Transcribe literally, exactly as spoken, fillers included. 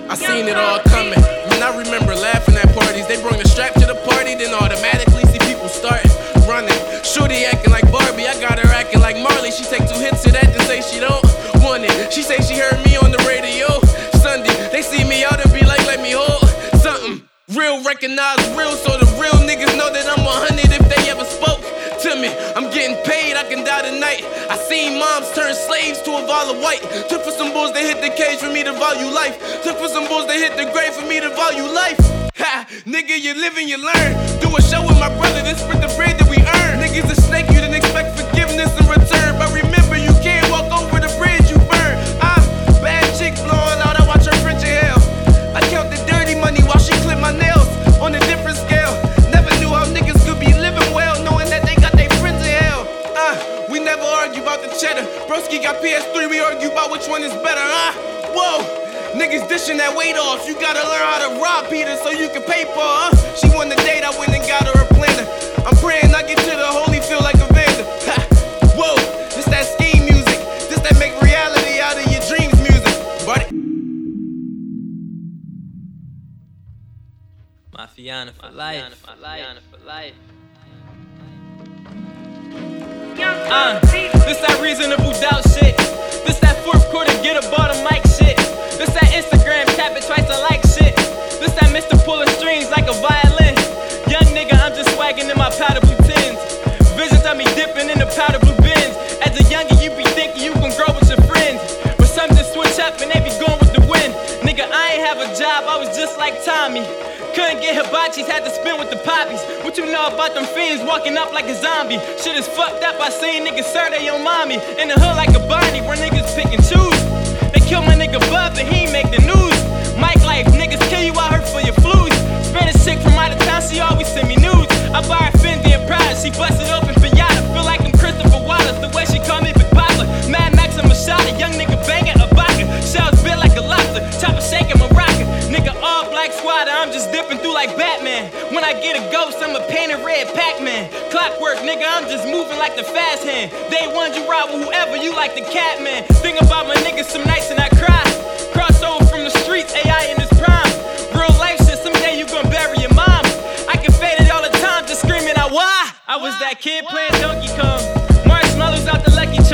I seen it all coming. Man, I remember laughing at parties. They bring the strap to the party, then automatically see people starting running. Shorty acting like Barbie, I got her acting like Marley. She take two hits of that and say she don't want it. She say she heard me on the radio Sunday. They see me out and be like, let me hold something. Real recognize real, so the real niggas know that I'm one hundred if they ever spoke to me. I'm getting paid, I can die tonight. I seen moms turn slaves to a vial of white. Took for some bulls, they hit the cage for me to value life. Took for some bulls, they hit the grave for me to value life. Ha, nigga, you live and you learn. Do a show with my brother, then split the bread that we earn. Niggas a snake, you didn't expect forgiveness in return. But remember, you can't walk over the bridge you burn. Ah, bad chick blowing out, I watch her French in hell. I count the dirty money while she clip my nails on a different scale. Never knew how niggas could be living well, knowing that they got their friends in hell. Ah, we never argue about the cheddar. Broski got P S three, we argue about which one is better, huh? Whoa, niggas dishing that weight off. You gotta learn how to rob Peter so you can pay for her, huh? She won the date, I went and got her a planner. I'm praying I get to the Holyfield like a Vander. Ha, whoa, this that scheme music. This that make reality out of your dreams music. But Mafiana for life. Mafiana for life. Uh, this that reasonable doubt shit. This that fourth quarter get a bottom mic shit. This that Instagram tap it twice I like shit. This that Mister pulling strings like a violin. Young nigga, I'm just swagging in my powder blue tins. Visions of me dipping in the powder blue bins. As a youngin', you be thinking you can grow with your friends, but some just switch up and they be going with the wind. Nigga, I ain't have a job, I was just like Tommy. Couldn't get hibachis, had to spin with the poppies. What you know about them fiends walking up like a zombie? Shit is fucked up, I seen niggas serve they on mommy. In the hood like a Bonnie, where niggas pick and choose. They kill my nigga Bub and he ain't make the news. Mike life, niggas kill you out here for your flus. Spanish chick from out of town, she always send me news. I buy her Fendi and Prada, she busted open pinata. Feel like I'm Christopher Wallace, the way she call me Big Papa. Mad Max and Machado, young nigga banging a vodka. Shells bit like a lobster, chopper shaking my rocket. Nigga all black squatter, I'm just dipping through like Batman. When I get a ghost, I'm a painted red Pac-Man. Clockwork, nigga, I'm just moving like the fast hand. Day one, you ride with whoever, you like the cat man. Think about my niggas some nights and I cry. Crossover from the streets, A I in his prime. Real life shit, someday you gon' bury your mom. I can fade it all the time, just screaming out why. I was that kid playing Donkey Kong. Marshmallows out the Lucky